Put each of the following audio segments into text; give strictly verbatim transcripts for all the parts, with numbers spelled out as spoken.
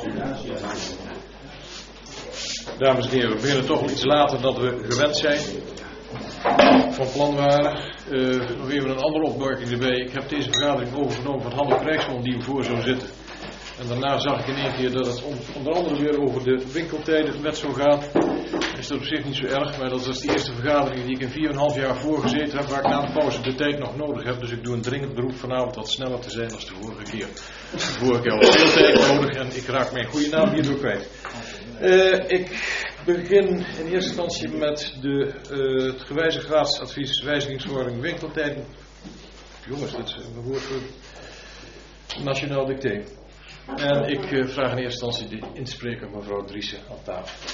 Dames en heren, we beginnen toch iets later dan we gewend zijn. Van plan waren. Uh, nog even een andere opmerking erbij. Ik heb deze vergadering overgenomen van Hanne Krijgsman die ervoor zou zitten. En daarna zag ik in één keer dat het onder andere weer over de winkeltijdenwet zou gaan. Is dat op zich niet zo erg, maar dat is de eerste vergadering die ik in vier en een half jaar voorgezeten heb, waar ik na de pauze de tijd nog nodig heb. Dus ik doe een dringend beroep vanavond wat sneller te zijn dan de vorige keer. De vorige keer had veel tijd nodig en ik raak mijn goede naam hierdoor kwijt. Uh, ik begin in eerste instantie met de, uh, het gewijzigd raadsadvies wijzigingsverordening winkeltijden. Jongens, dit is een woord voor nationaal dicté. En ik uh, vraag in eerste instantie de inspreker mevrouw Driessen aan tafel.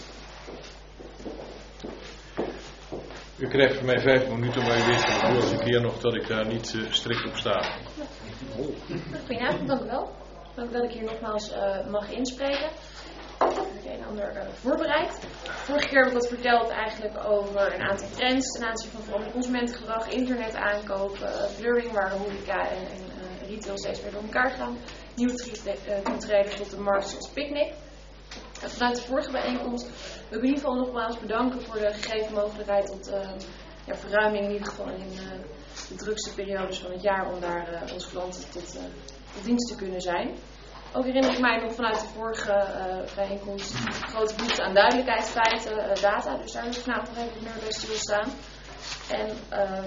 U krijgt van mij vijf minuten, maar u weet van de vorige keer nog dat ik daar niet uh, strikt op sta. Goedenavond, dank u wel. Dank dat ik hier nogmaals uh, mag inspreken. Ik heb het een en ander uh, voorbereid. Vorige keer heb ik wat verteld eigenlijk over een aantal trends ten aanzien van vooral consumentengedrag, internet aankopen, uh, blurring waar horeca en, en uh, retail steeds weer door elkaar gaan. Nieuwe toetreders tot de markt zoals Picnic. En vanuit de vorige bijeenkomst wil ik in ieder geval nogmaals bedanken voor de gegeven mogelijkheid tot uh, ja, verruiming in ieder geval in uh, de drukste periodes van het jaar om daar uh, onze klanten tot, uh, tot dienst te kunnen zijn. Ook herinner ik mij nog vanuit de vorige uh, bijeenkomst grote behoefte aan duidelijkheid, feiten, uh, data. Dus daar wil ik vanavond nog even meer bij stilstaan. En uh,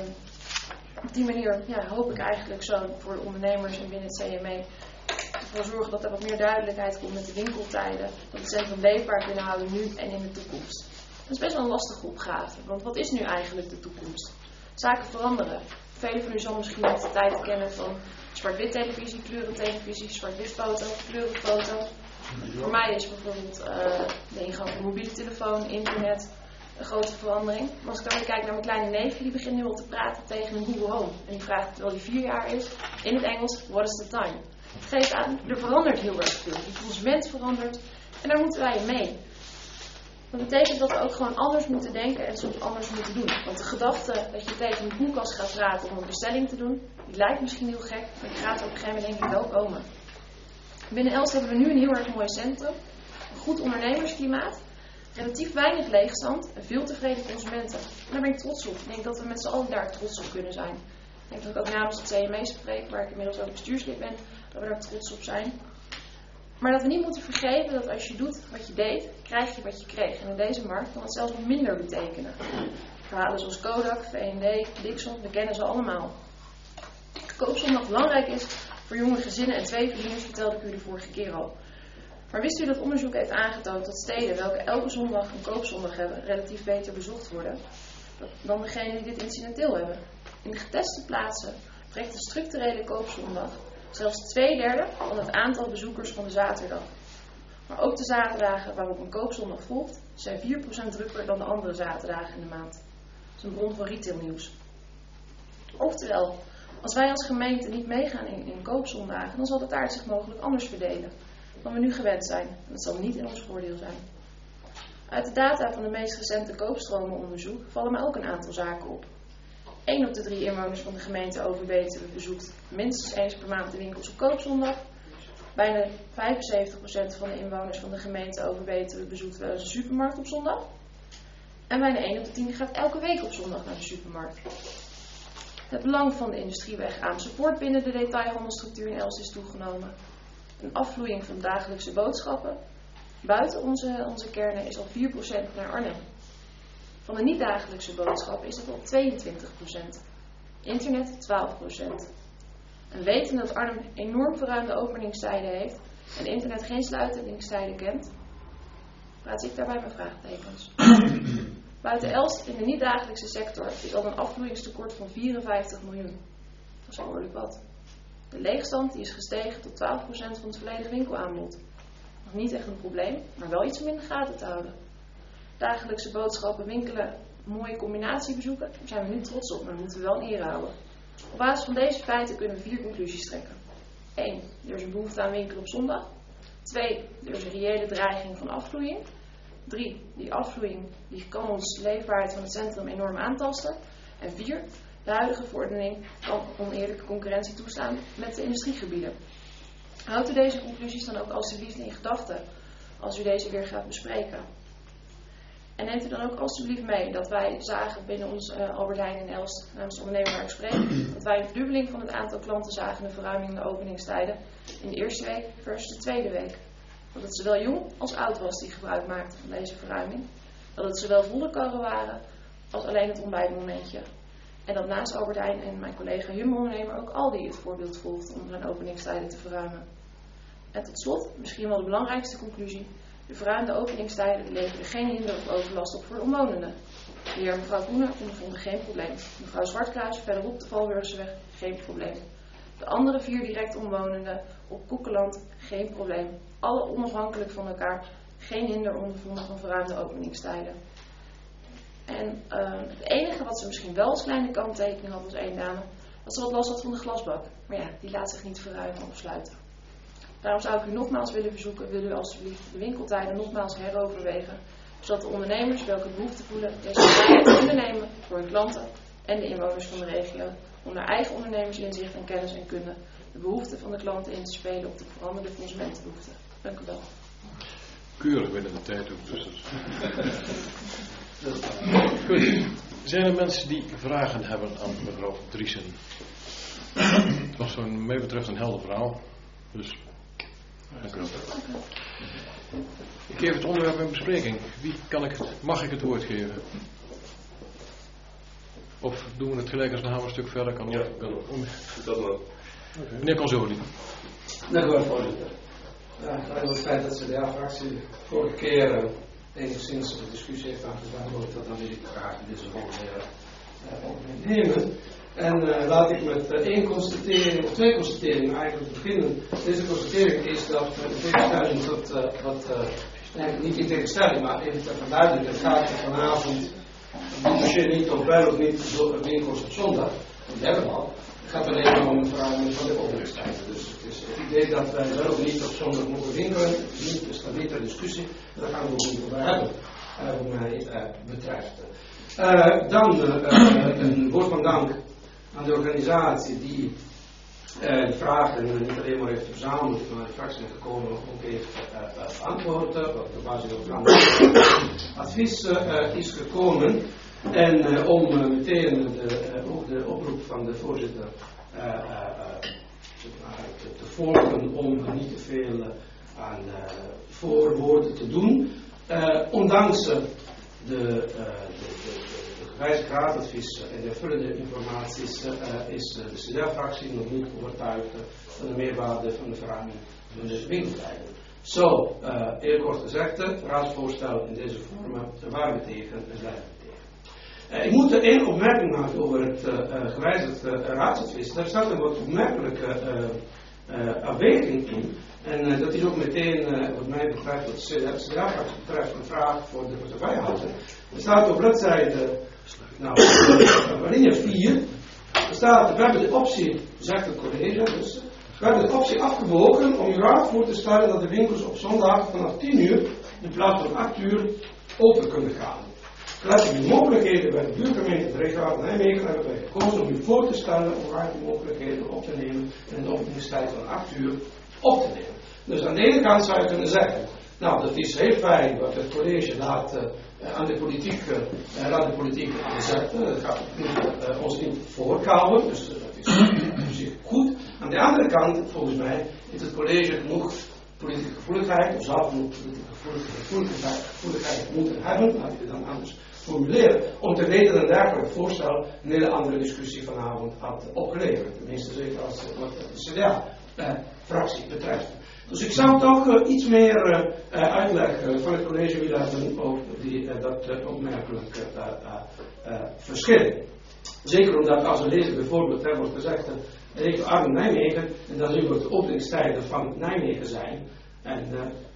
op die manier ja, hoop ik eigenlijk zo voor de ondernemers en binnen het C M E ervoor zorgen dat er wat meer duidelijkheid komt met de winkeltijden. Dat het centrum leefbaar kunnen houden nu en in de toekomst. Dat is best wel een lastige opgave. Want wat is nu eigenlijk de toekomst? Zaken veranderen. Velen van u zal misschien uit de tijd kennen van zwart-wit televisie, kleurentelevisie, zwart-wit foto, kleurenfoto. Voor mij is bijvoorbeeld uh, de ingang van mobiele telefoon, internet een grote verandering. Maar als ik dan weer kijk naar mijn kleine neefje, die begint nu al te praten tegen een Google Home. En die vraagt, terwijl hij vier jaar is, in het Engels, what is the time? Het geeft aan, er verandert heel erg veel. De consument verandert en daar moeten wij in mee. Dat betekent dat we ook gewoon anders moeten denken en soms anders moeten doen. Want de gedachte dat je tegen een koelkast gaat praten om een bestelling te doen, die lijkt misschien heel gek, maar die gaat op een gegeven moment denk ik wel komen. Binnen Els hebben we nu een heel erg mooi centrum, een goed ondernemersklimaat, relatief weinig leegstand en veel tevreden consumenten. En daar ben ik trots op. Ik denk dat we met z'n allen daar trots op kunnen zijn. Ik denk dat ik ook namens het C M E spreek, waar ik inmiddels ook bestuurslid ben, dat we daar trots op zijn. Maar dat we niet moeten vergeten dat als je doet wat je deed, krijg je wat je kreeg. En in deze markt kan het zelfs nog minder betekenen. Verhalen zoals Kodak, V en D, Dixon, we kennen ze allemaal. Koopzondag belangrijk is voor jonge gezinnen en tweeverdieners, vertelde ik u de vorige keer al. Maar wist u dat onderzoek heeft aangetoond dat steden welke elke zondag een koopzondag hebben, relatief beter bezocht worden dan degenen die dit incidenteel hebben? In de geteste plaatsen brengt de structurele koopzondag zelfs twee derde van het aantal bezoekers van de zaterdag. Maar ook de zaterdagen waarop een koopzondag volgt, zijn vier procent drukker dan de andere zaterdagen in de maand. Dat is een bron van retailnieuws. Oftewel, als wij als gemeente niet meegaan in, in koopzondagen, dan zal de taart zich mogelijk anders verdelen dan we nu gewend zijn. En dat zal niet in ons voordeel zijn. Uit de data van de meest recente koopstromenonderzoek vallen me ook een aantal zaken op. één op de drie inwoners van de gemeente Overbetuwe bezoekt minstens eens per maand de winkels op koopzondag. Bijna vijfenzeventig procent van de inwoners van de gemeente Overbetuwe bezoekt wel eens een supermarkt op zondag. En bijna één op de tien gaat elke week op zondag naar de supermarkt. Het belang van de industrieweg aan support binnen de detailhandelstructuur in Els is toegenomen. Een afvloeiing van dagelijkse boodschappen buiten onze, onze kernen is al vier procent naar Arnhem. Van de niet-dagelijkse boodschappen is dat al tweeëntwintig procent. Internet twaalf procent. En weten dat Arnhem enorm verruimde openingstijden heeft en internet geen sluitingstijden kent, plaats ik daarbij mijn vraagtekens. Buiten Elst in de niet-dagelijkse sector is al een afvloeingstekort van vierenvijftig miljoen. Dat is behoorlijk wat. De leegstand die is gestegen tot twaalf procent van het volledige winkelaanbod. Nog niet echt een probleem, maar wel iets om in de gaten te houden. Dagelijkse boodschappen, winkelen, mooie combinatiebezoeken, daar zijn we nu trots op, maar dat moeten we wel in ere houden. Op basis van deze feiten kunnen we vier conclusies trekken. één. Er is een behoefte aan winkelen op zondag. twee. Er is een reële dreiging van afvloeiing. drie. Die afvloeiing die kan ons de leefbaarheid van het centrum enorm aantasten. En vier. De huidige verordening kan oneerlijke concurrentie toestaan met de industriegebieden. Houdt u deze conclusies dan ook alstublieft in gedachten als u deze weer gaat bespreken. En neemt u dan ook alstublieft mee dat wij zagen binnen ons uh, Albert Heijn en Elst, namens de ondernemer waar ik spreek, dat wij een verdubbeling van het aantal klanten zagen in de verruiming in de openingstijden in de eerste week versus de tweede week. Dat het zowel jong als oud was die gebruik maakten van deze verruiming. Dat het zowel volle karren waren als alleen het ontbijtmomentje. En dat naast Albert Heijn en mijn collega Jumbo-ondernemer ook Aldi het voorbeeld volgt om hun openingstijden te verruimen. En tot slot, misschien wel de belangrijkste conclusie. De verruimde openingstijden leverden geen hinder of overlast op voor de omwonenden. De heer en mevrouw Koenen ondervonden geen probleem. Mevrouw Zwartkruis verderop de Valburgseweg geen probleem. De andere vier direct omwonenden op Koekeland geen probleem. Alle onafhankelijk van elkaar, geen hinder ondervonden van verruimde openingstijden. En uh, het enige wat ze misschien wel als kleine kanttekening had was één dame, dat ze wat last had van de glasbak. Maar ja, die laat zich niet verruimen of sluiten. Daarom zou ik u nogmaals willen verzoeken, wil u alsjeblieft de winkeltijden nogmaals heroverwegen, zodat de ondernemers welke behoefte voelen deze vrijheid kunnen nemen voor hun klanten en de inwoners van de regio, om naar eigen ondernemersinzicht en kennis en kunde de behoeften van de klanten in te spelen op de veranderde consumentenbehoeften. Dank u wel. Keurig binnen de tijd ook. Dus dat... Goed. Zijn er mensen die vragen hebben aan mevrouw Driessen? Het was wat mij betreft een helder verhaal. Dus, dank u wel. Ik geef het onderwerp in bespreking. Wie kan ik het, mag ik het woord geven? Of doen we het gelijk als een hamerstuk verder? Kan ja, kan ook. Dat wel. Okay. Meneer Consoli. Dank u wel, voorzitter. Ja, het feit dat de C D A-fractie vorige keer uh, enigszins de discussie heeft aangedaan, wordt dat dan wil ik graag deze volgende uh, opnemen. En uh, laat ik met uh, één constatering, of twee constateringen eigenlijk beginnen. Deze constatering is dat uh, in tegenstelling tot uh, wat, uh, nee, niet in tegenstelling, maar even te verduidelijken, het gaat vanavond, dit dossier niet of wel of niet door winkels op zondag, dat hebben we al. Het gaat alleen maar om de verruiming van de openingstijden. Dus het is het idee dat wij wel of niet op zondag moeten winkelen, niet, is dat niet ter discussie, daar gaan we ook niet over hebben, uh, wat mij uh, betreft. Uh, dan uh, een woord van dank aan de organisatie die uh, de vragen uh, niet alleen maar heeft verzameld, maar de fractie heeft gekomen ook heeft uh, beantwoord, uh, wat op basis van advies uh, is gekomen. En uh, om uh, meteen de, uh, ook de oproep van de voorzitter uh, uh, uh, te, te volgen om niet te veel uh, aan uh, voorwoorden te doen. Uh, ondanks uh, de, uh, de, de, de gewijzigd raadadvies en de vullende informaties uh, is uh, de C D A-fractie nog niet overtuigd uh, van de meerwaarde van de verruiming van de winkeltijden. Zo, uh, heel kort gezegd, het raadsvoorstel in deze vormen waren we tegen en blijven we tegen. Uh, ik moet er één opmerking maken over het uh, uh, gewijzigd uh, raadsadvies. Daar staat een wat opmerkelijke uh, uh, afweging in. En uh, dat is ook meteen, uh, wat mij betreft, wat de C D A-fractie betreft, een vraag voor de portefeuillehouder. Er staat op bladzijde, nou, alinea vier, er staat, we hebben de optie, zegt het college, dus, we hebben de optie afgewogen om u raad voor te stellen dat de winkels op zondag vanaf tien uur in plaats van acht uur open kunnen gaan. Gelet op die mogelijkheden bij de buurgemeente de regio Nijmegen hebben wij gekozen om u voor te stellen om waar die mogelijkheden op te nemen en de openingstijd van acht uur op te nemen. Dus aan de ene kant zou je kunnen zeggen, nou dat is heel fijn wat het college laat uh, aan de politiek, uh, laat de politiek aanzetten. Dat gaat uh, ons niet voorkomen, dus uh, dat is op zich goed. Aan de andere kant, volgens mij, heeft het college genoeg politieke gevoeligheid, of zou genoeg politieke gevoeligheid, gevoeligheid moeten hebben, laat ik het dan anders formuleren, om te weten dat een dergelijk voorstel een hele andere discussie vanavond had opgeleverd. Tenminste zeker als wat de C D A-fractie uh, betreft. Dus ik zou toch uh, iets meer uh, uh, uitleg uh, van het college willen hebben over die, uh, dat uh, opmerkelijk uh, uh, uh, verschil. Zeker omdat als we lezen bijvoorbeeld, er wordt gezegd, uh, regio Arnhem-Nijmegen, en dan zien we de openingstijden van Nijmegen zijn. En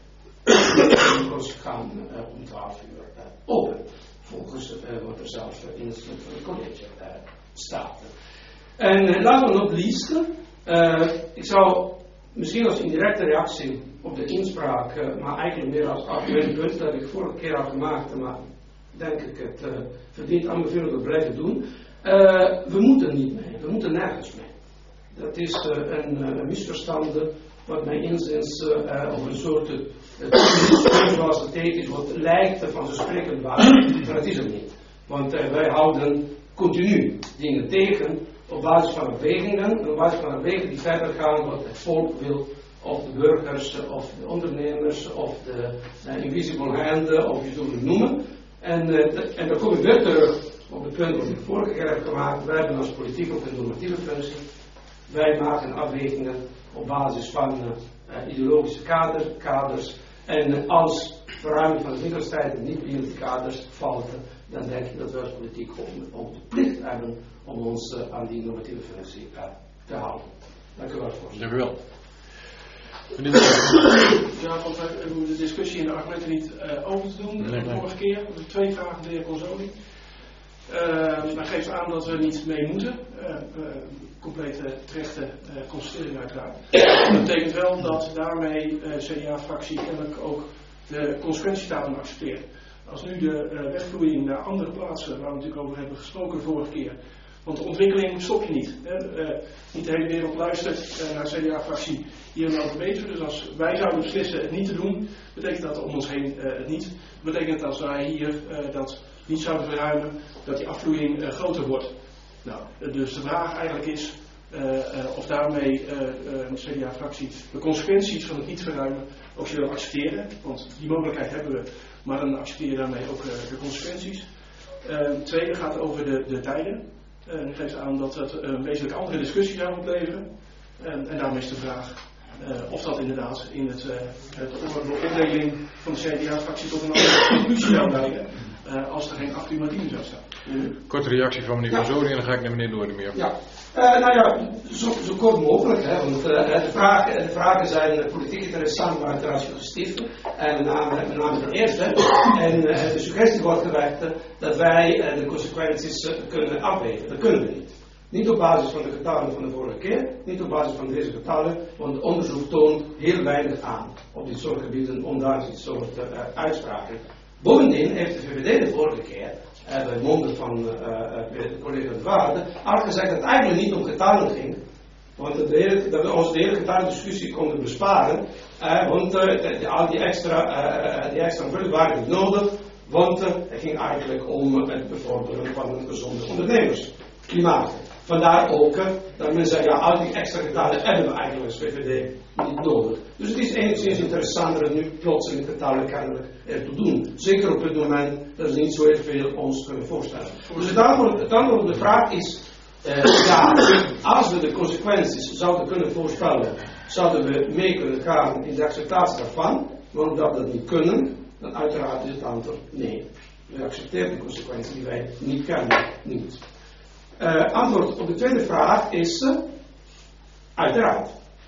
de winkels gaan uh, om twaalf uur uh, open. Volgens uh, wat er zelf uh, in het stuk van het college uh, staat. En uh, laten we nog leasen. Uh, ik zou misschien als indirecte reactie op de inspraak, uh, maar eigenlijk meer als argument punt dat ik vorige keer al gemaakt, maar denk ik het uh, verdient aanbeveling te blijven doen. Uh, we moeten niet mee, we moeten nergens mee. Dat is uh, een, een misverstande wat mijn inziens uh, op een soort uh, zoals het heet is, wat lijkt van zijn spreken waar, maar dat is het niet. Want uh, wij houden continu dingen tegen op basis van afwegingen, op basis van afwegingen die verder gaan wat het volk wil, of de burgers, of de ondernemers, of de uh, invisible hand, of je zult het noemen. En, uh, de, en dan kom ik weer terug op het punt wat ik vorige keer heb gemaakt. Wij hebben als politiek ook een normatieve functie. Wij maken afwegingen op basis van uh, ideologische kader, kaders. En uh, als verruiming van de universiteiten niet binnen die kaders valt, dan denk ik dat wij als politiek ook, ook de plicht hebben om ons uh, aan die normatieve functie uh, te houden. Dank u wel, voorzitter. Dank u wel. Ja, want we hebben de discussie in de argumenten niet uh, over te doen. Nee, de nee. vorige keer, de twee vragen van de heer Consoli. Uh, dat geeft aan dat we niet mee moeten. Uh, uh, complete terechte uh, constatering uiteraard. Dat betekent wel dat daarmee de uh, C D A-fractie kennelijk ook de consequenties daarvan accepteert. Als nu de uh, wegvloeiing naar andere plaatsen, waar we natuurlijk over hebben gesproken de vorige keer. Want de ontwikkeling stop je niet. Hè. Uh, niet de hele wereld luistert uh, naar de C D A-fractie hier en over weten. Dus als wij zouden beslissen het niet te doen, betekent dat om ons heen uh, het niet. Dat betekent dat als wij hier uh, dat niet zouden verruimen, dat die afvloeiing uh, groter wordt. Nou, uh, dus de vraag eigenlijk is uh, uh, of daarmee uh, uh, de C D A-fractie de consequenties van het niet verruimen ook zullen accepteren. Want die mogelijkheid hebben we, maar dan accepteer je daarmee ook uh, de consequenties. Uh, het tweede gaat over de, de tijden. En uh, geeft aan dat het een wezenlijk andere discussie zou opleveren. En, en daarom is de vraag uh, of dat inderdaad in het, uh, het de beoordeling van de C D A-fractie tot een andere conclusie zou leiden. Uh, als er geen acht uur maar tien zou staan. Mm. Korte reactie van meneer Ja. Consoli en dan ga ik naar meneer Noordermeer. Ja, uh, nou ja, zo, zo kort mogelijk. Hè, want uh, de, vragen, de vragen zijn uh, politiek interessant, maar uiteraard suggestief. En met name, met name de eerste. En uh, de suggestie wordt gewekt uh, dat wij uh, de consequenties uh, kunnen afwegen. Dat kunnen we niet. Niet op basis van de getallen van de vorige keer, niet op basis van deze getallen, want het onderzoek toont heel weinig aan op dit soort gebieden, ondanks dit soort uh, uitspraken. Bovendien heeft de V V D de vorige keer, uh, bij monden van uh, uh, de collega De Waarde, al gezegd dat het eigenlijk niet om getallen ging, want de hele, dat we ons de hele getallendiscussie konden besparen, uh, want uh, de, de, al die extra, uh, die extra vullen waren niet nodig, want uh, het ging eigenlijk om het bevorderen van een gezonde ondernemersklimaat. Vandaar ook uh, dat men zegt, ja, al die extra getallen hebben we eigenlijk als V V D niet nodig. Dus het is enigszins interessant dat nu plotseling getallen kennelijk ertoe doen. Zeker op het moment dat ze niet zo heel veel ons kunnen voorstellen. Dus het antwoord, het antwoord op de vraag is, uh, ja, als we de consequenties zouden kunnen voorspellen, zouden we mee kunnen gaan in de acceptatie daarvan. Maar omdat we dat niet kunnen, dan uiteraard is het antwoord nee. We accepteren de consequenties die wij niet kennen, niet. Uh, antwoord op de tweede vraag is, uh, uiteraard,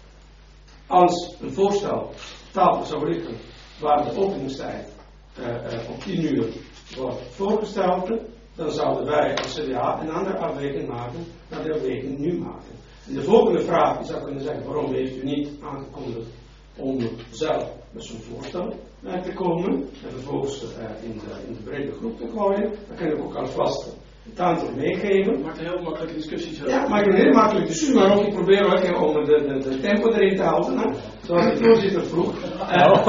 als een voorstel tafel zou liggen waar de openingstijd uh, uh, op tien uur wordt voorgesteld, dan zouden wij als C D A een andere afweging maken dan de afweging nu maken. En de volgende vraag, je zou kunnen zeggen, waarom heeft u niet aangekondigd om zelf met zo'n voorstel uh, te komen en vervolgens uh, in, de, in de brede groep te gooien, dan kan ik ook alvast het antwoord meegeven. Maakt een heel makkelijke discussie zo. Ja, maakt een heel makkelijke discussie, maar ook ik probeer ook even om de, de, de tempo erin te houden, hè? Zoals de voorzitter vroeg. Uh,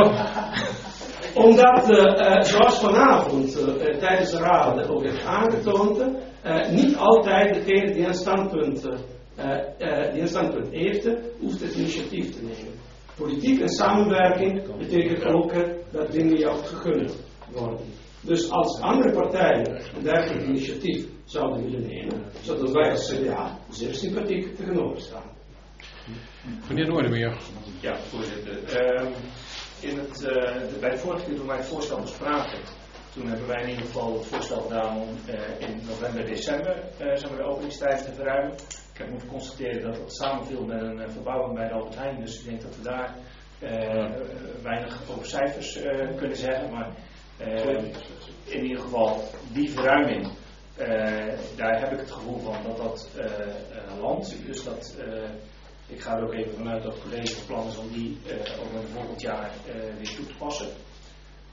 omdat, uh, uh, zoals vanavond uh, uh, tijdens de raad ook heeft aangetoond, uh, niet altijd degene die een standpunt, uh, uh, die een standpunt heeft, uh, hoeft het initiatief te nemen. Politiek en samenwerking betekent ook uh, dat dingen jou gegund worden. Dus als andere partijen een dergelijk initiatief zouden willen nemen, zodat wij als C D A zeer sympathiek tegenover staan. Meneer Noordermeer. Ja, voorzitter. Uh, in het, uh, bij de vorige keer toen wij het voorstel bespraken, toen hebben wij in ieder geval het voorstel gedaan om uh, in november, december uh, zeg maar de openingstijd te verruimen. Ik heb moeten constateren dat dat samenviel met een uh, verbouwing bij de Albert Heijn, dus ik denk dat we daar uh, weinig over cijfers uh, kunnen zeggen, maar uh, in ieder geval die verruiming, uh, daar heb ik het gevoel van dat dat uh, uh, landt, dus dat uh, ik ga er ook even vanuit dat het college van plan is om die uh, ook in het volgend jaar uh, weer toe te passen.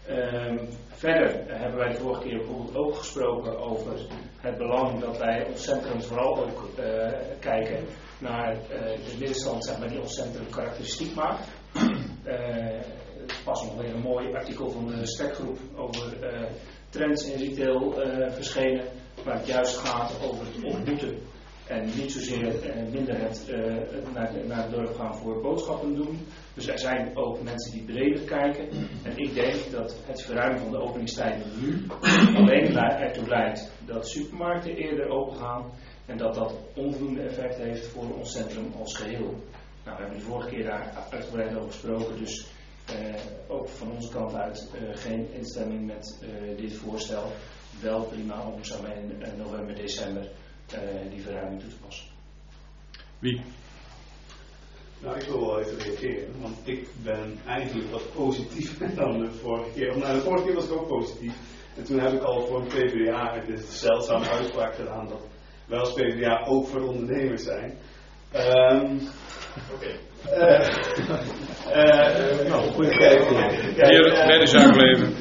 Um, verder hebben wij de vorige keer bijvoorbeeld ook gesproken over het belang dat wij ons centrum vooral ook uh, kijken naar uh, de middenstand, zeg maar, die ons centrum karakteristiek maakt. Uh, pas nog weer een mooi artikel van de Spekgroep over uh, trends in retail uh, verschenen, waar het juist gaat over het ontmoeten en niet zozeer uh, minder het uh, naar, de, naar het dorp gaan voor boodschappen doen. Dus er zijn ook mensen die breder kijken. En ik denk dat het verruimen van de openingstijden nu alleen ertoe leidt dat supermarkten eerder open gaan en dat dat onvoldoende effect heeft voor ons centrum als geheel. Nou, we hebben de vorige keer daar uitgebreid over gesproken, dus uh, ook van onze kant uit uh, geen instemming met uh, dit voorstel. Wel prima om zo in uh, november, december uh, die verruiming toe te passen. Wie? Nou, ik wil wel even reageren, want ik ben eigenlijk wat positiever dan de vorige keer. Nou, de vorige keer was ik ook positief. En toen heb ik al voor een P v d A de zeldzame uitspraak gedaan dat wij als P v d A ook voor ondernemers zijn. Um, Oké. Okay. Uh, uh, nou, goede kijken. Hier, bij de zaak blijven.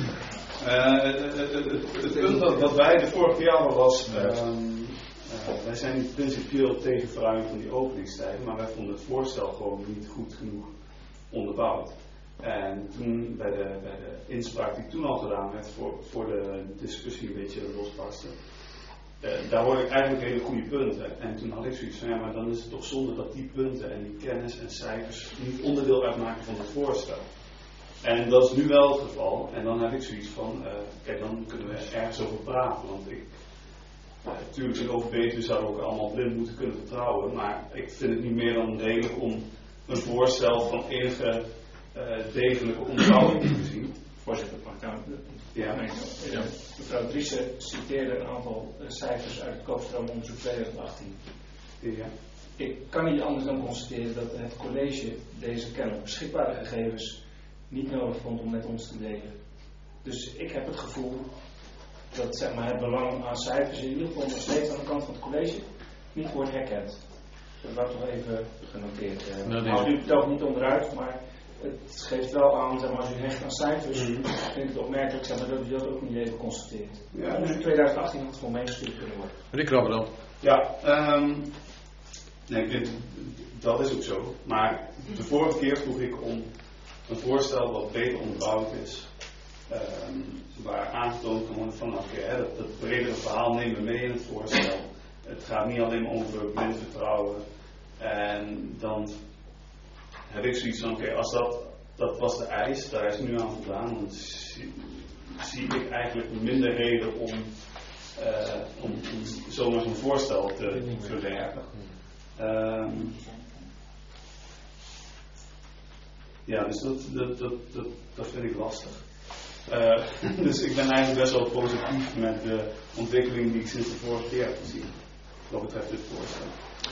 Het punt dat, dat wij de vorige keer hadden was, um, uh, wij zijn niet principieel tegen verruiming van die openingstijden, maar wij vonden het voorstel gewoon niet goed genoeg onderbouwd. En toen bij de, bij de inspraak die toen al gedaan werd voor, voor de discussie een beetje losbarsten, uh, daar hoorde ik eigenlijk hele goede punten. En toen had ik zoiets van, ja, maar dan is het toch zonde dat die punten en die kennis en cijfers niet onderdeel uitmaken van het voorstel. En dat is nu wel het geval. En dan heb ik zoiets van, uh, kijk, dan kunnen we ergens over praten. Want ik, natuurlijk uh, in overbeter zouden we ook allemaal blind moeten kunnen vertrouwen. Maar ik vind het niet meer dan degelijk om een voorstel van enige uh, degelijke onderbouwing te zien. Voorzitter, mag ik nou... Ja. Nee, ja. Mevrouw Driessen citeerde een aantal uh, cijfers uit het koopstroomonderzoek twintig achttien. Ja. Ik kan niet anders dan constateren dat het college deze kennelijk beschikbare gegevens niet nodig vond om met ons te delen. Dus ik heb het gevoel dat, zeg maar, het belang aan cijfers in ieder geval nog steeds aan de kant van het college niet wordt herkend. Dat wordt nog even genoteerd. Uh, nou, haal u het ook niet onderuit, maar het geeft wel aan, zeg maar, als u hecht aan cijfers, mm-hmm. vind ik het opmerkelijk, zeg maar, dat u dat ook niet even constateert. Ja, dus in twintig achttien had het gewoon meegestuurd kunnen worden. Meneer Krabbe dan? Ja, um, nee, dit, dat is ook zo. Maar de vorige keer vroeg ik om een voorstel wat beter onderbouwd is, um, waar aangetoond kan worden van, oké, okay, dat, dat bredere verhaal nemen we mee in het voorstel. Het gaat niet alleen over blind vertrouwen. En dan heb ik zoiets van, oké, okay, als dat, dat was de eis, daar is nu aan voldaan, dan zie, zie ik eigenlijk minder reden om, uh, om, om zomaar zo'n voorstel te verwerpen. Um, Ja, dus dat, dat, dat, dat, dat vind ik lastig. Uh, dus ik ben eigenlijk best wel positief met de ontwikkeling die ik sinds de vorige keer heb gezien. Wat betreft dit voorstel.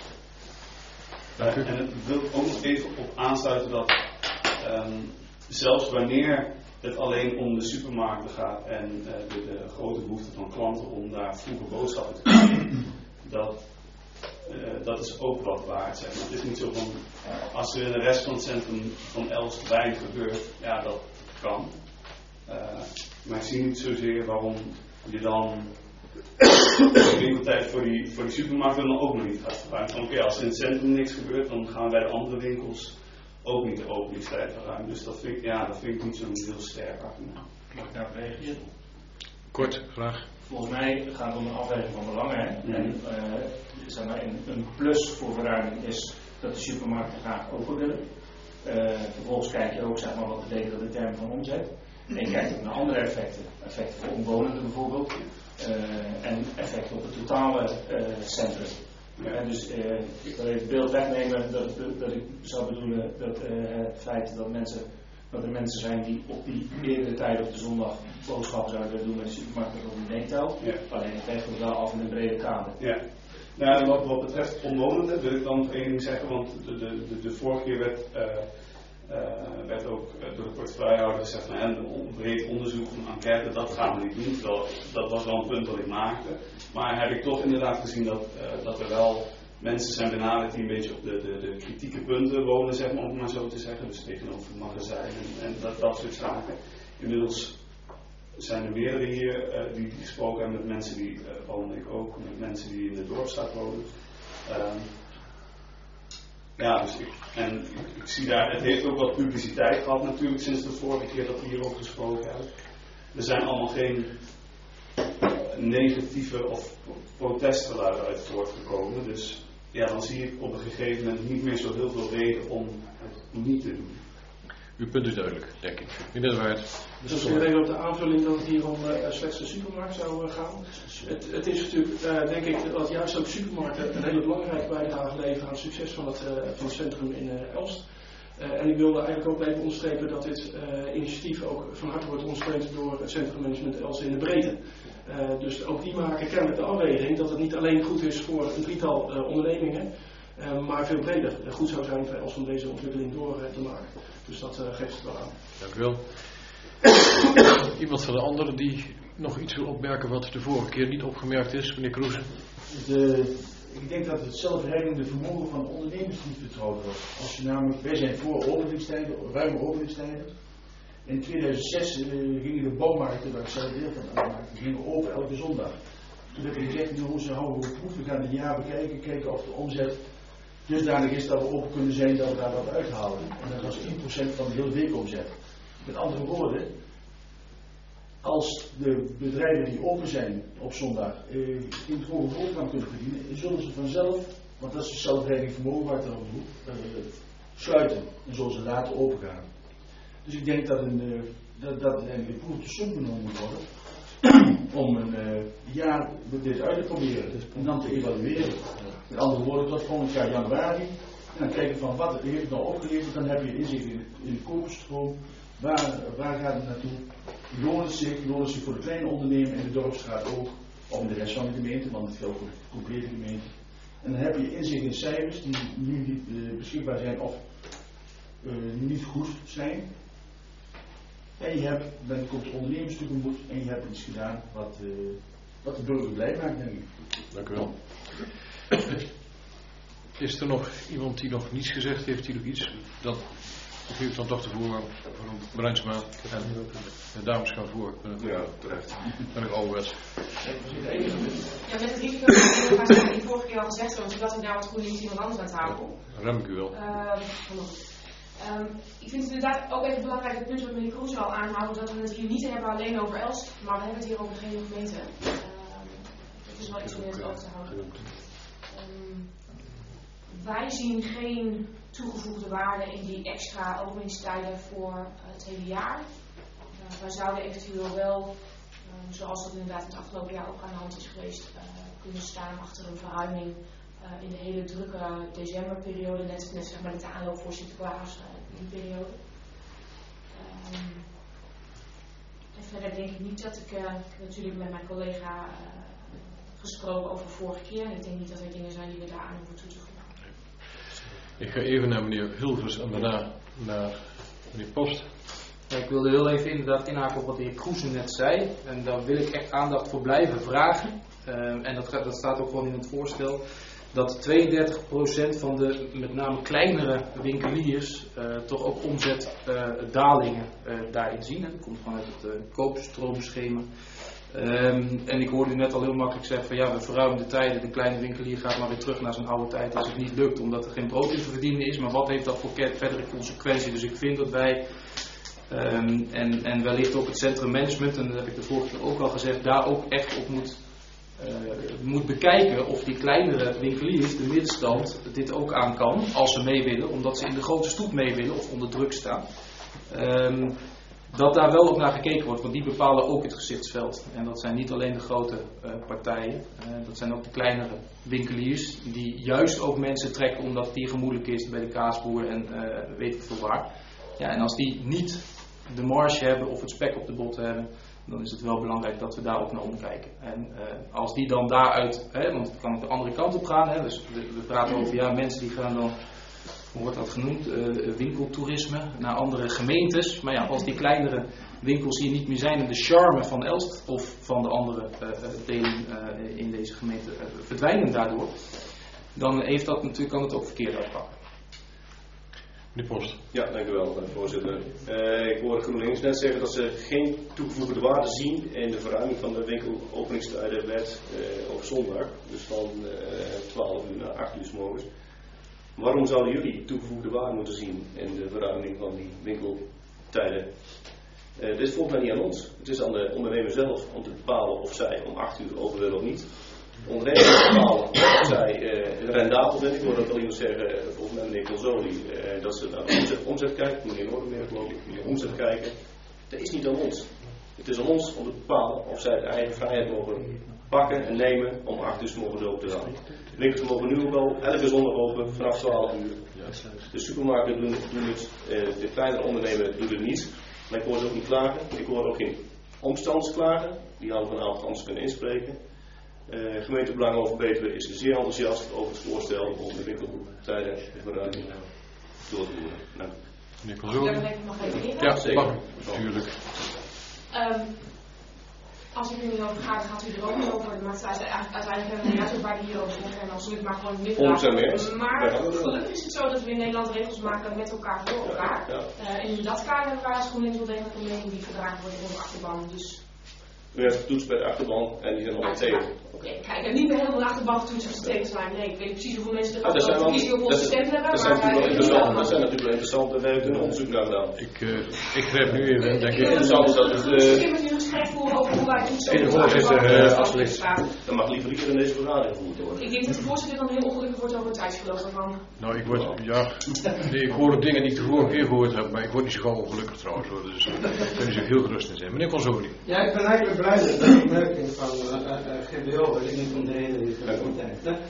Uh, en ik wil ook nog even op aansluiten dat um, zelfs wanneer het alleen om de supermarkten gaat en uh, de, de grote behoefte van klanten om daar vroege boodschappen te krijgen, dat Uh, dat is ook wat waard, zeg maar. Het is niet zo van, uh, als er in de rest van het centrum van Elst weinig gebeurt, ja, dat kan. Uh, maar ik zie niet zozeer waarom je dan de winkeltijd voor die, voor die supermarkten dan ook nog niet gaat verruimen. Oké, okay, als er in het centrum niks gebeurt, dan gaan we bij de andere winkels ook niet de openingstijd verruimen. Dus dat vind ik, ja, dat vind ik niet zo'n heel sterk argument. Mag ik daarop reageren? Kort, graag. Volgens mij gaat het om een afweging van belangen. Hè? Mm. En uh, zeg maar, een, een plus voor verruiming is dat de supermarkten graag open willen. Uh, vervolgens kijk je ook, zeg maar, wat betekent dat in termen van omzet. En je kijkt ook naar andere effecten. Effecten voor omwonenden bijvoorbeeld. Uh, en effecten op het totale uh, centrum. Ja. En dus uh, ik wil even het beeld wegnemen dat, dat ik zou bedoelen dat uh, het feit dat mensen... dat er mensen zijn die op die eerdere tijd op de zondag boodschappen zouden willen doen met de supermarkt, dat ook niet meetelt. Ja. Alleen het wegen we wel af in een brede kader. Ja. Nou, wat, wat betreft omwonenden wil ik dan nog één ding zeggen, want de, de, de, de vorige keer werd, uh, uh, werd ook uh, door de portefeuillehouder gezegd van een on, breed onderzoek van enquête, dat gaan we niet doen. Terwijl, dat was wel een punt dat ik maakte. Maar heb ik toch inderdaad gezien dat, uh, dat er wel mensen zijn benaderd die een beetje op de, de, de kritieke punten wonen, zeg maar, om het maar zo te zeggen. Dus tegenover het magazijn en, en dat, dat soort zaken. Inmiddels zijn er meerdere hier uh, die, die gesproken hebben met mensen die, uh, Paul en ik ook, met mensen die in de dorpsstraat wonen. Uh, ja, dus ik, en ik, ik zie daar, het heeft ook wat publiciteit gehad natuurlijk sinds de vorige keer dat we hierover gesproken hebben. Er zijn allemaal geen negatieve of protestgeluiden uit voortgekomen. Dus ja, dan zie ik op een gegeven moment niet meer zo heel veel reden om het niet te doen. Uw punt is duidelijk, denk ik. Meneer De Waard. Dus we reden op de aanvulling dat het hier om uh, slechts de supermarkt zou uh, gaan. Het, het is natuurlijk, uh, denk ik, dat juist ook supermarkten een hele belangrijke bijdrage leveren aan het succes van het, uh, van het centrum in uh, Elst. Uh, en ik wilde eigenlijk ook even onderstrepen dat dit uh, initiatief ook van harte wordt ondersteund door het centrummanagement Elst in de breedte. Uh, dus ook die maken kennelijk de afweging dat het niet alleen goed is voor een drietal uh, ondernemingen, uh, maar veel breder uh, goed zou zijn voor Elst om deze ontwikkeling door uh, te maken. Dus dat uh, geeft het wel aan. Dank u wel. Iemand van de anderen die nog iets wil opmerken wat de vorige keer niet opgemerkt is, meneer Kroesen? De, ik denk dat het zelfrijdende vermogen van ondernemers niet vertrouwd wordt. Als je namelijk, wij zijn voor openingstijden, ruime openingstijden. In tweeduizend zes uh, gingen de bouwmarkten, waar ik zelf deel van uitmaakte, gingen open elke zondag. Toen heb ik gezegd, jongens, we houden we proef, we gaan het jaar bekijken, kijken of de omzet dusdanig is dat we open kunnen zijn dat we daar wat uithalen. En dat was tien procent van de hele weekomzet. Met andere woorden, als de bedrijven die open zijn op zondag uh, in het hoge voorkant kunnen verdienen, zullen ze vanzelf, want dat is het zelfrijdend vermogen waar ik het over doe, uh, sluiten en zullen ze later open gaan. Dus ik denk dat een, uh, dat, dat een proef op de som genomen moet worden om een uh, jaar dit uit te proberen en dan te evalueren. Met andere woorden, tot volgend jaar januari. En dan kijken van wat heeft het nou opgeleverd. Dan heb je inzicht in, in de koperstroom. Waar, waar gaat het naartoe? Loont het zich? Loont het zich voor de kleine ondernemer in de dorpsstraat ook? Of in de rest van de gemeente, want het geldt voor de complete gemeente. En dan heb je inzicht in cijfers die nu niet uh, beschikbaar zijn of uh, niet goed zijn. En je hebt, dan komt de ondernemers tegemoet en je hebt iets gedaan wat, uh, wat de burger blij maakt, denk ik. Dank u wel. Is er nog iemand die nog niets gezegd heeft, die nog iets? Dan geef ik dan toch de voorrang van Bruinsma en de dames gaan voor. Ja, terecht. Ben ik ouderwets. Ja, met het risico dat ik de vorige keer al gezegd heb, zodat we daar wat goede iets iemand anders aan tafel. Ja, rem ik u wel. Uh, Um, ik vind het inderdaad ook even belangrijk, het punt wat meneer Kroes al aanhoudt, dat we het hier niet hebben alleen over Elst, maar we hebben het hier over de hele gemeente. Um, dat is wel iets om in het oog te houden. Um, wij zien geen toegevoegde waarde in die extra openingstijden voor uh, het hele jaar. Uh, wij zouden eventueel wel, um, zoals dat inderdaad in het afgelopen jaar ook aan de hand is geweest, uh, kunnen staan achter een verruiming. Uh, in de hele drukke decemberperiode, net, net zeg maar met de aanloop voor Sinterklaas, uh, die periode. Um, en verder denk ik niet dat ik, uh, ik heb natuurlijk met mijn collega uh, gesproken over vorige keer. En ik denk niet dat er dingen zijn die we daar aan moeten toe te voegen. Ik ga even naar meneer Hilvers en daarna naar meneer Post. Ja, ik wilde heel even inderdaad inhaken op wat de heer Kroesen net zei. En daar wil ik echt aandacht voor blijven vragen. Um, en dat, gaat, dat staat ook gewoon in het voorstel. Dat tweeëndertig procent van de met name kleinere winkeliers uh, toch ook omzetdalingen uh, uh, daarin zien. Hè. Dat komt vanuit het uh, koopstroomschema. Um, en ik hoorde u net al heel makkelijk zeggen van ja, we verruimen de tijden. De kleine winkelier gaat maar weer terug naar zijn oude tijd als het niet lukt. Omdat er geen brood in te verdienen is. Maar wat heeft dat voor verdere consequenties? Dus ik vind dat wij, um, en, en wellicht ook het centrummanagement, en dat heb ik de vorige keer ook al gezegd, daar ook echt op moet... Uh, moet bekijken of die kleinere winkeliers, de middenstand, dit ook aan kan als ze mee willen, omdat ze in de grote stoep mee willen of onder druk staan. Um, dat daar wel op naar gekeken wordt, want die bepalen ook het gezichtsveld. En dat zijn niet alleen de grote uh, partijen, uh, dat zijn ook de kleinere winkeliers, die juist ook mensen trekken omdat het hier gemoedelijk is bij de kaasboer en uh, weet ik veel waar. Ja, en als die niet de marge hebben of het spek op de botten hebben, dan is het wel belangrijk dat we daar ook naar omkijken. En uh, als die dan daaruit, hè, want het kan ook de andere kant op gaan, hè, dus we, we praten over ja, mensen die gaan dan, hoe wordt dat genoemd, uh, winkeltoerisme naar andere gemeentes. Maar ja, als die kleinere winkels hier niet meer zijn en de charme van Elst of van de andere uh, delen uh, in deze gemeente uh, verdwijnen daardoor, dan heeft dat natuurlijk, kan het ook verkeerd uitpakken. Meneer Post. Ja, dank u wel, voorzitter. Uh, ik hoorde GroenLinks net zeggen dat ze geen toegevoegde waarde zien in de verruiming van de winkelopeningstijdenwet uh, op zondag. Dus van uh, twaalf uur naar acht uur 's morgens. Waarom zouden jullie toegevoegde waarde moeten zien in de verruiming van die winkeltijden? Uh, dit is volgens mij niet aan ons. Het is aan de ondernemer zelf om te bepalen of zij om acht uur open willen of niet. De ondernemer moet bepalen of zij uh, rendabel zijn. Ik hoor dat al iemand zeggen, uh, volgens mij meneer Colzoli, uh, dat ze naar de omzet, omzet kijkt. Meneer Noordermeer geloof ik, meneer omzet kijken. Dat is niet aan ons. Het is aan ons om te bepalen of zij de eigen vrijheid mogen pakken en nemen om acht uur 's morgens open te gaan. De winkels mogen nu ook al elke zondag open vanaf twaalf uur. De supermarkten doen, doen het, uh, de kleinere ondernemer doet het niet. Maar ik hoor ze ook niet klagen. Ik hoor ook geen omstanders klagen. Die hadden vanavond anders kunnen inspreken. Uh, gemeentebelang over Betuwe is zeer enthousiast over het voorstel om de winkeltijden verruiming door te voeren. Dank u. Meneer Colzoli. Daar ik nog even in. Ja, zeker. Natuurlijk. Um, als ik er niet over ga, dan gaat u er ook niet over. Maar uiteindelijk hebben we net ook waar hier over zeggen. En dan zullen we het maar gewoon midden. Maar gelukkig is het zo dat we in Nederland regels maken met elkaar voor elkaar. Ja, ja. Uh, en in dat kader hebben wij als GroenLinks wel degelijk een mening die verdragen wordt door de achterban. Dus u heeft getoetst bij de achterban en die zijn allemaal tegen. Oké, okay, kijk, ik heb niet bij helemaal de achterban getoetst of ze tegen zijn. Nee, ik weet precies hoeveel mensen er ah, dat een visie op onze stem hebben. Dat zijn natuurlijk wel interessant. Dat zijn natuurlijk wel interessant en we hebben een onderzoek naar gedaan. Ik, uh, ik grijp nu even, denk ik. Interessant is dat het... Uh, ik heb nu een gesprek voeren over hoe wij toetsen. De voorzitter, uh, alsjeblieft. Dan mag liever hier in deze vergadering gevoerd worden. Ik denk dat de voorzitter dan heel ongelukkig wordt over het tijdsverloop daarvan. Nou, ik word, ja, nee, ik hoor dingen die ik de vorige keer gehoord heb, maar ik word niet zo gauw ongelukkig trouwens hoor. Dus daar kunnen ze heel gerust in zijn. Meneer Colzoli. Ja, ik ben eigenlijk blij dat de opmerking van uh, uh, G B O, ik niet van de reden die het goed heeft. Uh,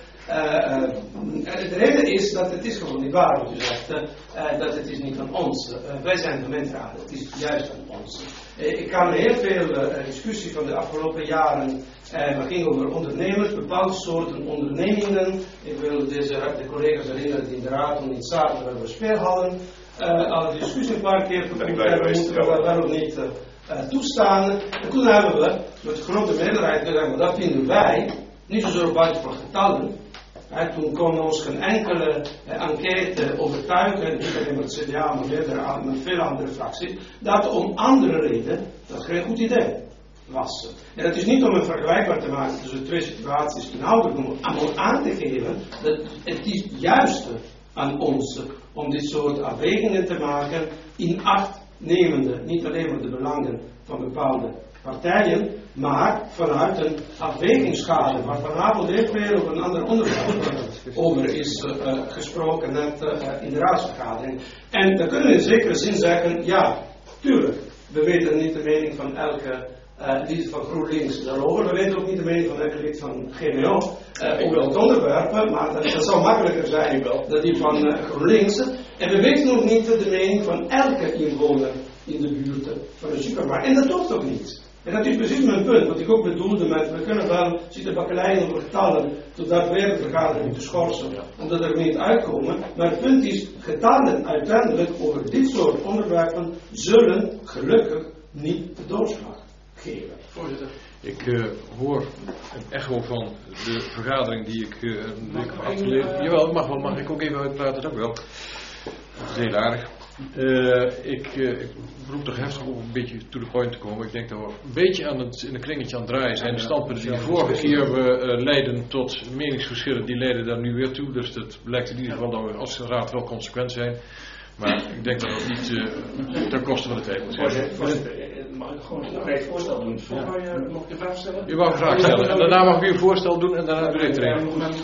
uh, de reden is dat het is gewoon niet waar wat u zegt, uh, dat het is niet van ons. Uh, wij zijn gemeenteraden, het is juist van ons. Uh, ik kan heel veel uh, discussie van de afgelopen jaren, uh, dat ging over ondernemers, bepaalde soorten ondernemingen. Ik wil deze, de collega's herinneren die in de raad toen in zaten hebben speelhallen. Uh, al de discussie een paar keer gevoerd hebben, moeten we dat wel of niet uh, uh, toestaan. En toen hebben we met de grote meerderheid gezegd, maar dat vinden wij, niet zozeer op basis van getallen. Uh, toen kon ons geen enkele uh, enquête overtuigen, niet alleen met het C D A, maar meerdere, met veel andere fracties, dat om andere redenen dat geen goed idee was. En dat is niet om een vergelijkbaar te maken tussen de twee situaties inhoudelijk, maar om aan te geven dat het is juist aan ons om dit soort afwegingen te maken in acht nemende, niet alleen maar de belangen van bepaalde partijen, maar vanuit een afwegingskader, waar vanavond heel veel over een ander onderwerp over is uh, gesproken, net uh, in de raadsvergadering. En dan kunnen we in zekere zin zeggen, ja, tuurlijk, we weten niet de mening van elke uh, lid van GroenLinks daarover, we weten ook niet de mening van elke lid van G B O uh, over het onderwerp, maar dat, dat zou makkelijker zijn dan die van uh, GroenLinks. En we weten ook niet de mening van elke inwoner in de buurt van de supermarkt. En dat hoeft ook niet. En dat is precies mijn punt, wat ik ook bedoelde met, we kunnen wel zitten bakkeleien over getallen totdat we de vergadering te schorsen, omdat er niet uitkomen. Maar het punt is, getallen uiteindelijk over dit soort onderwerpen zullen gelukkig niet de doorslag geven. Voorzitter. Ik uh, hoor een echo van de vergadering die ik uh, een week of acht geleden... Jawel, mag wel, mag ik ook even uitpraten, dank u wel. Dat is heel aardig. Uh, ik, uh, ik beroep toch heftig om een beetje to the point te komen. Ik denk dat we een beetje aan het, in een kringetje aan het draaien zijn. De standpunten die de vorige keer we, uh, leiden tot meningsverschillen, die leiden daar nu weer toe. Dus het blijkt in ieder geval dat we als raad wel consequent zijn. Maar ik denk dat het niet uh, ten koste van de tijd moet zijn. Mag ik gewoon een concreet voorstel doen? Ja. Mag, je, mag ik een vraag stellen? U mag een vraag stellen. En daarna mag u een voorstel doen en daarna direct erin.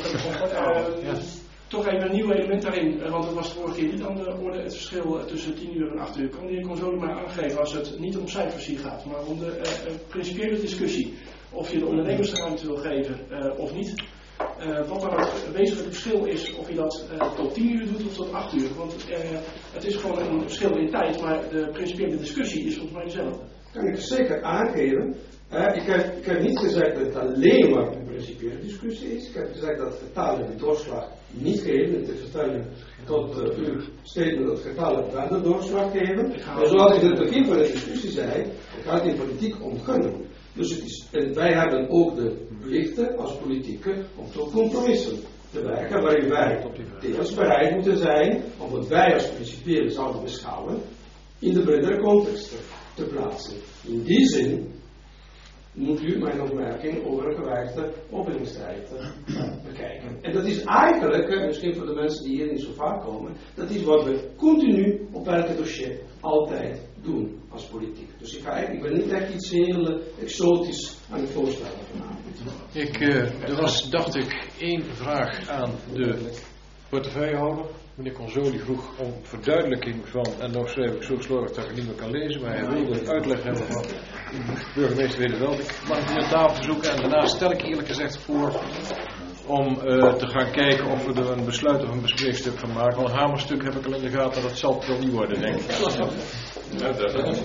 Uh, Toch even een nieuw element daarin, want het was de vorige keer niet aan de orde, het verschil tussen tien uur en acht uur. Kan de heer Colzoli maar aangeven als het niet om cijfers hier gaat, maar om de uh, uh, principiële discussie. Of je de ondernemersruimte wil geven uh, of niet. Uh, wat dan het wezenlijke verschil is, of je dat uh, tot tien uur doet of tot acht uur. Want uh, het is gewoon een verschil in tijd, maar de principiële discussie is volgens mij dezelfde. Kan ik zeker aangeven. Uh, ik, heb, ik heb niet gezegd dat het alleen maar een principiële discussie is. Ik heb gezegd dat getallen de doorslag niet geven. Het is vertellen tot uh, uw statement dat getallen wel de doorslag geven. En zoals ik in het begin van de discussie zei, het gaat in politiek om gunnen. Dus het is, en wij hebben ook de plichten als politieken om tot compromissen te werken, waarin wij tevens bereid moeten zijn om wat wij als principiële zouden beschouwen in de bredere context te, te plaatsen. In die zin moet u mijn opmerking over een gewijzigde openingstijd bekijken. En dat is eigenlijk, misschien voor de mensen die hier niet zo vaak komen, dat is wat we continu op elke dossier altijd doen als politiek. Dus ik, ga, ik ben niet echt iets heel exotisch aan het voorstellen vanavond. Ik, uh, er was, dacht ik, één vraag aan de portefeuillehouder. Meneer Consoli vroeg om verduidelijking van, en nou schrijf ik zo slordig dat ik het niet meer kan lezen, maar hij wilde uitleg hebben van burgemeester weet het wel. Ik mag u aan tafel verzoeken en daarna stel ik eerlijk gezegd voor om uh, te gaan kijken of we er een besluit of een bespreekstuk van maken. Want een hamerstuk heb ik al in de gaten, dat zal het wel niet worden, denk ik. Ja, dat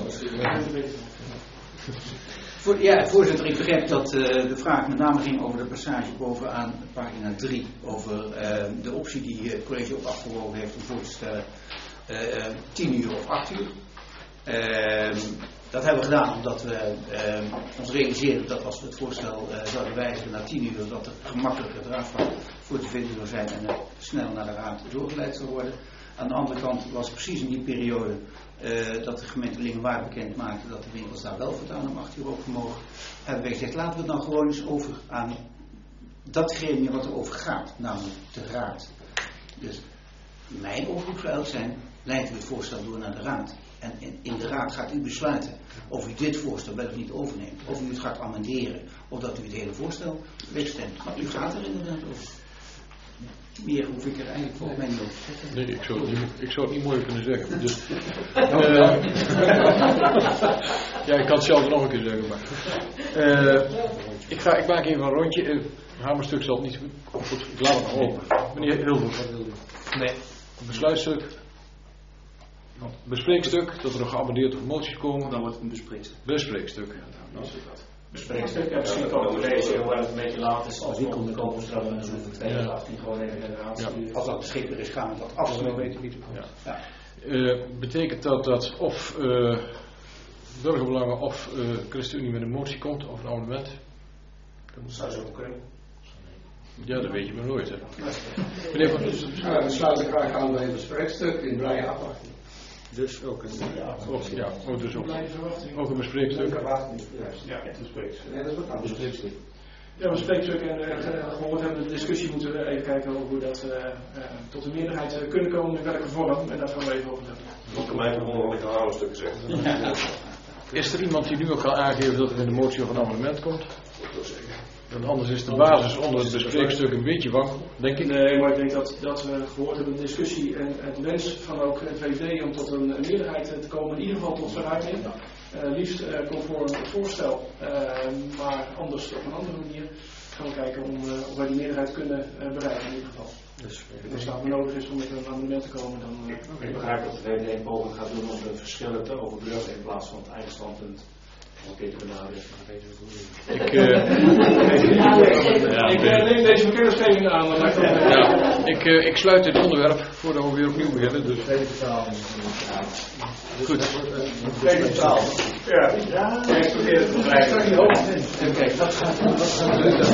Voor, ja, voorzitter, ik begrijp dat uh, de vraag met name ging over de passage bovenaan pagina drie. Over uh, de optie die het college ook afgewogen heeft om voor te stellen uh, tien uur of acht uur. Uh, dat hebben we gedaan omdat we uh, ons realiseren dat als we het voorstel uh, zouden wijzigen naar tien uur, dat er gemakkelijker draagvlak voor te vinden zou zijn en het snel naar de raad doorgeleid zou worden. Aan de andere kant was precies in die periode uh, dat de gemeente Lingewaard bekend maakte dat de winkels daar wel voortaan om acht uur open mogen. Hebben wij gezegd, laten we het dan gewoon eens over aan datgene wat er over gaat, namelijk de raad. Dus mijn oproep zou zijn, leiden we het voorstel door naar de raad. En in, in de raad gaat u besluiten of u dit voorstel wel of niet overneemt. Of u het gaat amenderen, of dat u het hele voorstel wegstemt. Maar u gaat er inderdaad over. Meer hoef ik er eigenlijk volgens mij niet over te zeggen. Nee, ik zou het niet, ik zou het niet mooi kunnen zeggen. Dus, uh, ja, ik kan het zelf nog een keer zeggen. Maar, uh, ik, ga, ik maak even een rondje. Uh, hamerstuk zal het niet goed. Ik laat het nog open. Meneer Hilvoet, wat wil u? Nee. Besluitstuk. Bespreekstuk, dat er nog geamendeerd of moties komen. Dan wordt het een bespreekstuk. Bespreekstuk. Ja, bespreekstuk. En misschien kan het college heel erg een beetje laat is als die komt komen stellen en zo'n tweede laat die gewoon even in de raad sturen. Als dat beschikbaar is, gaan we dat absoluut weten wie het komt. Ja. Ja. Uh, betekent dat dat of uh, burgerbelangen of uh, ChristenUnie met een motie komt of een amendement? Dat zou zo kunnen. Ja, dat weet je maar nooit. Hè. Meneer Van ja, we sluiten graag aan bij een bespreekstuk in blije afwachting. Dus ook een, ja, ook, ja, ook, dus ook, ook een bespreekstuk. Ja, een bespreekstuk. Nee, dat is wat anders. Bespreekstuk. Ja, een bespreekstuk en uh, gehoord hebben de discussie moeten we even kijken over hoe dat uh, uh, tot een meerderheid uh, kunnen komen, in welke vorm, en daar gaan we even over hebben. Dat kan mij gewoon nog een hamerstuk zeggen. Ja. Is er iemand die nu ook kan aangeven dat er in de motie of een amendement komt? Want anders is de basis onder het bespreekstuk een beetje wankel, denk ik. Nee, maar ik denk dat, dat we gehoord hebben de discussie en het wens van ook het V V D om tot een meerderheid te komen, in ieder geval tot verruiming. Uh, liefst uh, conform het voorstel, uh, maar anders op een andere manier gaan we kijken om, uh, of wij die meerderheid kunnen uh, bereiken in ieder geval. Dus uh, als dat nodig is om met een amendement te komen, dan... Uh, okay. Ik begrijp dat de V V D een poging gaat doen om de verschillen te overbruggen in plaats van het eigen standpunt. Oké, te benaderen. Ik, uh, ja, ik uh, neem deze verkennisgeving aan. Ja, ik, uh, ik sluit dit onderwerp voordat we weer opnieuw beginnen. Dus. Tweede vertaling. Goed. Tweede vertaling. Ja, ja. Ik probeer het te begrijpen. Kijk, dat gaat.